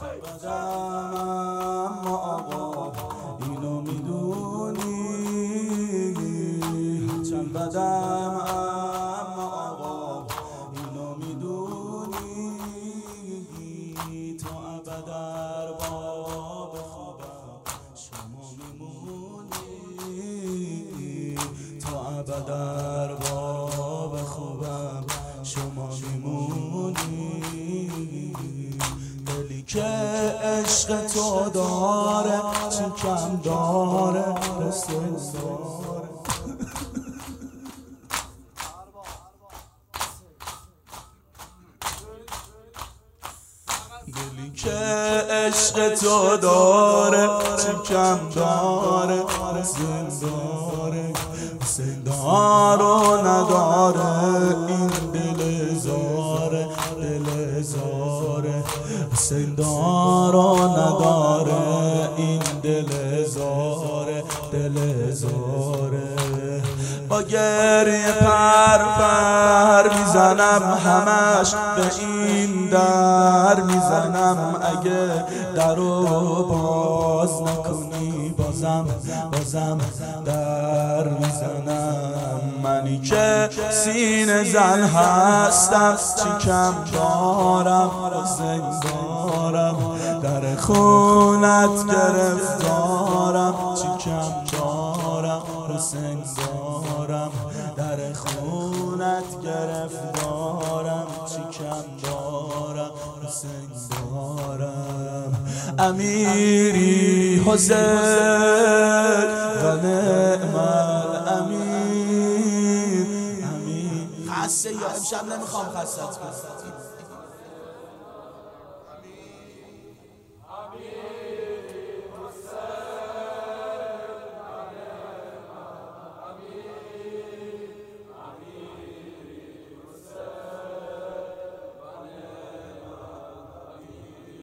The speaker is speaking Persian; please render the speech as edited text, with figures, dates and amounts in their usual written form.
اما آقا اینو میدونی، چند بدم اما آقا اینو میدونی، تا ابد ارباب خوبم شما میمونی، تا ابد ارباب خوبم شما میمونی. دلی که عشق تو داره چی کم داره حسین داره. دلی که عشق تو داره چی کم داره حسین داره. حسین داره و نداره این دل زاره، دل زاره. حسین داره و نداره این دل زاره، دل زاره. با گریه پر میزنم همش به این در میزنم، اگه درو باز نکنی بازم در میزنم. منی که سینه زن هستم چی کم دارم حسین دارم، در خونت گرفتارم چی کم دارم حسین دارم، در خونت گرفتارم چی کم دارم حسین دارم. امیری حسین و نعم الامیر. خسته یا امشب نمیخوام خستت کنم.